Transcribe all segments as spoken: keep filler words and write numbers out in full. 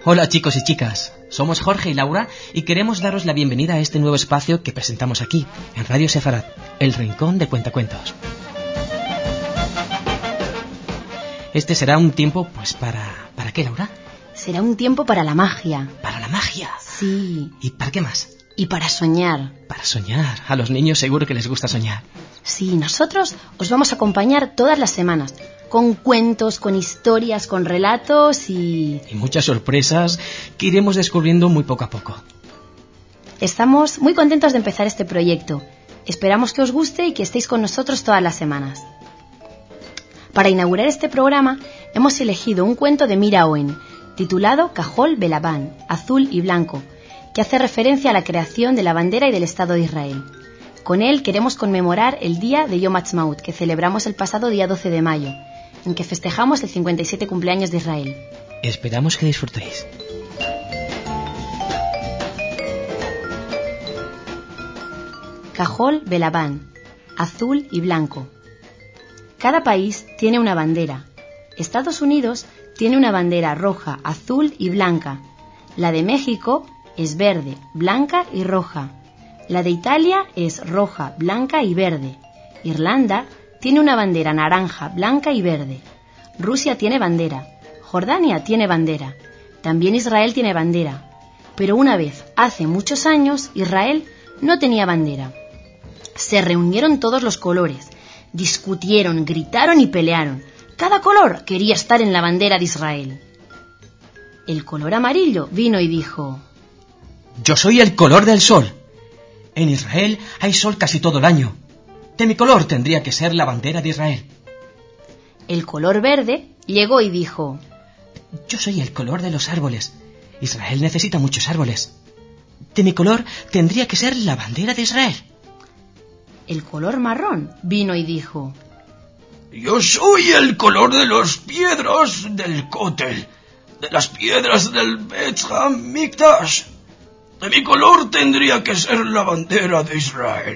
Hola chicos y chicas, somos Jorge y Laura y queremos daros la bienvenida a este nuevo espacio que presentamos aquí, en Radio Sefarat, el Rincón de Cuentacuentos. Este será un tiempo, pues, para... ¿para qué, Laura? Será un tiempo para la magia. ¿Para la magia? Sí. ¿Y para qué más? Y para soñar. Para soñar. A los niños seguro que les gusta soñar. Sí, nosotros os vamos a acompañar todas las semanas, con cuentos, con historias, con relatos y... Y muchas sorpresas que iremos descubriendo muy poco a poco. Estamos muy contentos de empezar este proyecto. Esperamos que os guste y que estéis con nosotros todas las semanas. Para inaugurar este programa hemos elegido un cuento de Mira Owen, titulado Cajol Belabán, azul y blanco, que hace referencia a la creación de la bandera y del Estado de Israel. Con él queremos conmemorar el día de Yom Ha'atzmaut, que celebramos el pasado día doce de mayo, en que festejamos el cincuenta y siete cumpleaños de Israel. Esperamos que disfrutéis. Cajol Belabán, azul y blanco. Cada país tiene una bandera. Estados Unidos tiene una bandera roja, azul y blanca. La de México es verde, blanca y roja. La de Italia es roja, blanca y verde. Irlanda tiene una bandera naranja, blanca y verde. Rusia tiene bandera. Jordania tiene bandera. También Israel tiene bandera. Pero una vez, hace muchos años, Israel no tenía bandera. Se reunieron todos los colores, discutieron, gritaron y pelearon. Cada color quería estar en la bandera de Israel. El color amarillo vino y dijo: Yo soy el color del sol. En Israel hay sol casi todo el año. De mi color tendría que ser la bandera de Israel. El color verde llegó y dijo: Yo soy el color de los árboles. Israel necesita muchos árboles. De mi color tendría que ser la bandera de Israel. El color marrón vino y dijo: Yo soy el color de las piedras del Kotel, de las piedras del Bet HaMikdash. De mi color tendría que ser la bandera de Israel.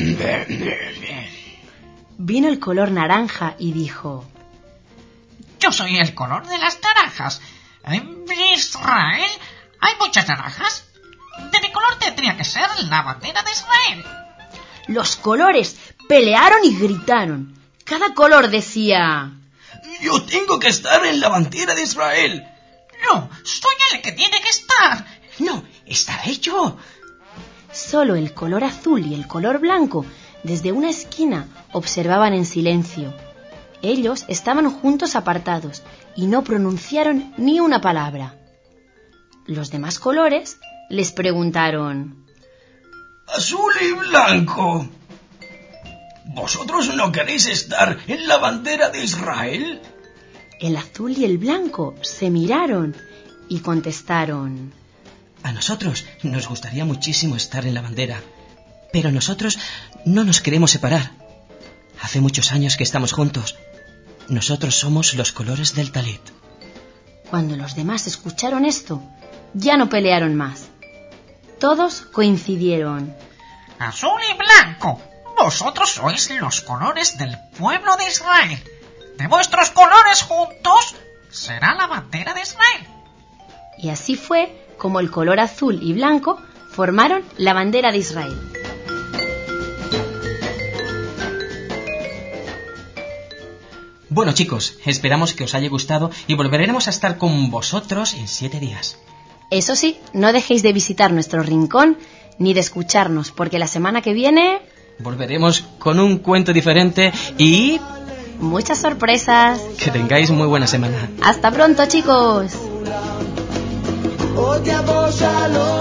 Vino el color naranja y dijo: Yo soy el color de las naranjas. En Israel hay muchas naranjas. De mi color tendría que ser la bandera de Israel. Los colores pelearon y gritaron. Cada color decía: Yo tengo que estar en la bandera de Israel. No, soy el que tiene que estar. No, estaré yo. Solo el color azul y el color blanco, desde una esquina, observaban en silencio. Ellos estaban juntos apartados y no pronunciaron ni una palabra. Los demás colores les preguntaron: Azul y blanco, ¿vosotros no queréis estar en la bandera de Israel? El azul y el blanco se miraron y contestaron: A nosotros nos gustaría muchísimo estar en la bandera, pero nosotros no nos queremos separar. Hace muchos años que estamos juntos. Nosotros somos los colores del talit. Cuando los demás escucharon esto, ya no pelearon más. Todos coincidieron: Azul y blanco, vosotros sois los colores del pueblo de Israel. De vuestros colores juntos será la bandera de Israel. Y así fue como el color azul y blanco formaron la bandera de Israel. Bueno chicos, esperamos que os haya gustado y volveremos a estar con vosotros en siete días. Eso sí, no dejéis de visitar nuestro rincón ni de escucharnos, porque la semana que viene volveremos con un cuento diferente y... muchas sorpresas. Que tengáis muy buena semana. Hasta pronto, chicos. Hoy te amo, shalom.